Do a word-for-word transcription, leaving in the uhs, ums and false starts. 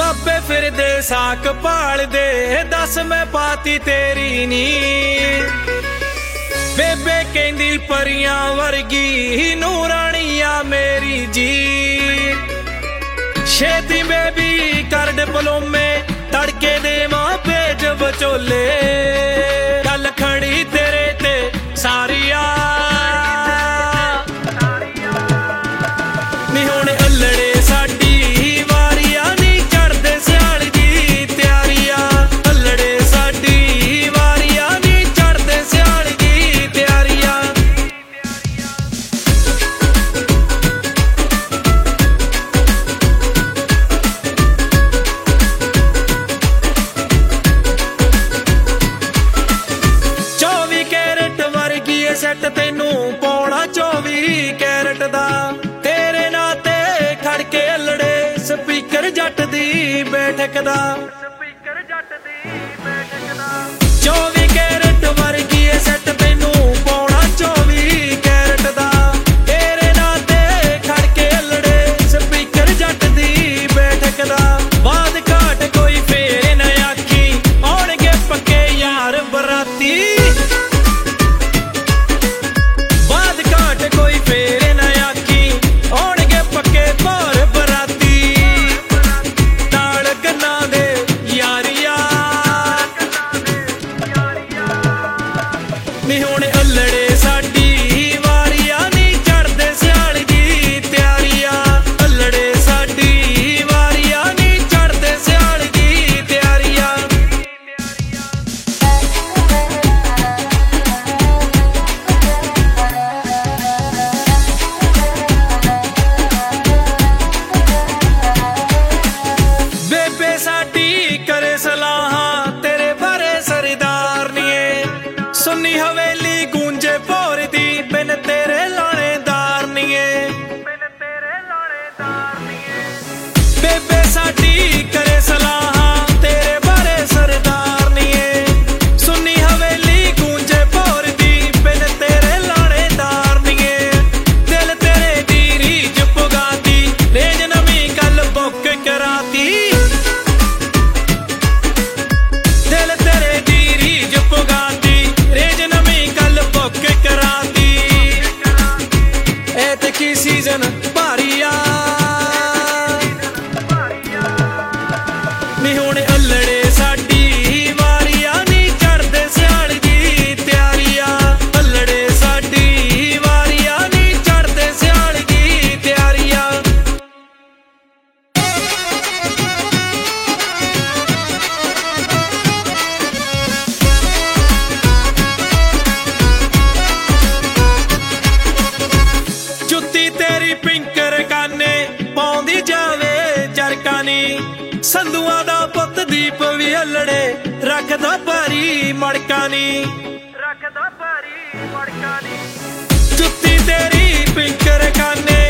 ਬਾਬੇ ਫਿਰਦੇ ਸਾਕ ਭਾਲਦੇ ਦੱਸ ਮੈਂ ਪਾਤੀ ਤੇਰੀ ਨੀ ਬੇਬੇ ਕਹਿੰਦੀ ਪਰੀਆਂ ਵਰਗੀ ਨੂਰਾਣੀ ਆ ਮੇਰੀ ਜੀ ਛੇਤੀ ਬੇਬੀ ਕਰ ਡਿਪਲੋਮੇ ਤੜਕੇ ਦੇ ਮਾਂ ਭੇਜ ਵਿਚੋਲੇ ਗੱਲ ਖੜੀ ਤੇਰੇ ਤੇ ਸਾਰੀਆਂ ਨੀ ਹੁਣ ਅੱਲੜੇ ਸਾਡੀ ਵਾਰੀਆਂ ਨੀ ਚੜਦੇ ਸਿਆਲ ਦੀ ਤਿਆਰੀਆਂ ਅੱਲੜੇ ਸਾਡੀ ਵਾਰੀਆਂ ਨੀ ਚੜਦੇ ਸਿਆਲ ਦੀ ਤਿਆਰੀਆਂ ਚੌਵੀ ਕੈਰਟ ਵਰਗੀ ਏ ਸੈੱਟ ਤੈਨੂੰ ਪਾਉਣਾ ਚੌਵੀ ਕੈਰਟ ਦਾ ਤੇਰੇ ਨਾਂ ਤੇ ਖੜ ਕੇ ਅੱਲੜੇ ਸਪੀਕਰ ਜੱਟ ਦੀ ਬੈਠਕ ਦਾ ਸਪੀਕਰ ਜੱਟ ਦੀ ਬੈਠਕ ਦਾ ਚੌਵੀ ਕੈਰਟ ਵਰਗੀ ਏ ਸੈੱਟ ਤੈਨੂੰ ਪਾਉਣਾ ਚੌਵੀ ਕੈਰਟ ਦਾ ਤੇਰੇ ਨਾਂ ਤੇ ਖੜ ਕੇ ਅੱਲੜੇ ਸਪੀਕਰ ਜੱਟ ਦੀ ਬੈਠਕ ਦਾ ਬਾਦ ਘਾਟ ਕੋਈ ਫੇਰ ਨਾ ਆਖੀ ਆਉਣਗੇ ਪੱਕੇ ਯਾਰ ਬਰਾਤੀ ਬਾਦ ਘਾਟ ਕੋਈ ਫੇਰ ਨਾ ਆਖੀ ਆਉਣਗੇ ਪੱਕੇ ਭੋਰ ਬਰਾਤੀ ਨਾਲ ਗੰਨਾ ਦੇ ਯਾਰੀਆਂ ਨੀ ਹੁਣ ਅੱਲੜੇ ਸਾਡੀ ਵਾਰੀਆਂ ਨੀ ਚੜਦੇ ਸਿਆਲ ਦੀ ਤਿਆਰੀਆਂ ਅੱਲੜੇ ਸਾਡੀ ਵਾਰੀਆਂ ਨੀ ਚੜਦੇ ਸਿਆਲ ਦੀ ਤਿਆਰੀਆਂ ਬੇਬੇ ਸਾਡੀ ਕਰੇ ਸਲਾਹਾਂ ਤੇਰੇ ਬਾਰੇ ਸਰਦਾਰਨੀਏ ਸੁੰਨੀ ਹਵੇਲੀ ਗੂੰਜੇ ਭੋਰ ਦੀ ਬਿਨ ਤੇਰੇ ਲਾਣੇਦਾਰ ਨੀਏ ਬਿਨ ਤੇਰੇ ਲਾਣੇਦਾਰ ਨੀਏ ਬੇਬੇ ਸਾਡੀ ਕਰੇ ਸਲਾਹਾਂ ਤੇਰੇ ਬਾਰੇ ਸਰਦਾਰਨੀਏ ਸੁੰਨੀ ਹਵੇਲੀ ਗੂੰਜੇ ਭੋਰ ਦੀ ਬਿਨ ਤੇਰੇ ਲਾਣੇਦਾਰ ਨੀਏ ਦਿਲ ਤੇਰੇ ਦੀ ਰੀਝ ਪੁਗਾਤੀ ਰੇਜ ਨਵੀਂ ਗੱਲ ਬੁੱਕ ਕਰਾਤੀ ਦਿਲ ਤੇਰੇ ਦੀ ਰੀਝ ਪੁਗਾਤੀ ਰੇਜ ਨਵੀਂ ਗੱਲ ਬੁੱਕ ਕਰਾਤੀ ਐਤਕੀ ਸੀਜ਼ਨ ਭਾਰੀਆ ਨੀ ਹੁਣ ਅੱਲੜੇ ਸਾਡੀ ਵਾਰੀਆਂ ਨੀ ਚੜਦੇ ਸਿਆਲ ਦੀ ਤਿਆਰੀਆਂ ਅੱਲੜੇ ਸਾਡੀ ਵਾਰੀਆਂ ਨੀ ਚੜਦੇ ਸਿਆਲ ਦੀ ਤਿਆਰੀਆਂ ਜੁੱਤੀ ਤੇਰੀ ਪਿੰਕਰ ਕਾਨੇ ਪਾਉਂਦੀ ਜਾਵੇ ਜਰਕਾਨੀ ਸੰਧੂਆਂ ਦਾ ਪੁੱਤ ਦੀਪ ਵੀ ਅੱਲੜੇ ਰੱਖਦਾ ਭਾਰੀ ਮੜਕਾਨੀ ਰੱਖਦਾ ਭਾਰੀ ਮੜਕਾਨੀ ਜੁੱਤੀ ਤੇਰੀ ਪਿੰਕਰ ਕਾਨੇ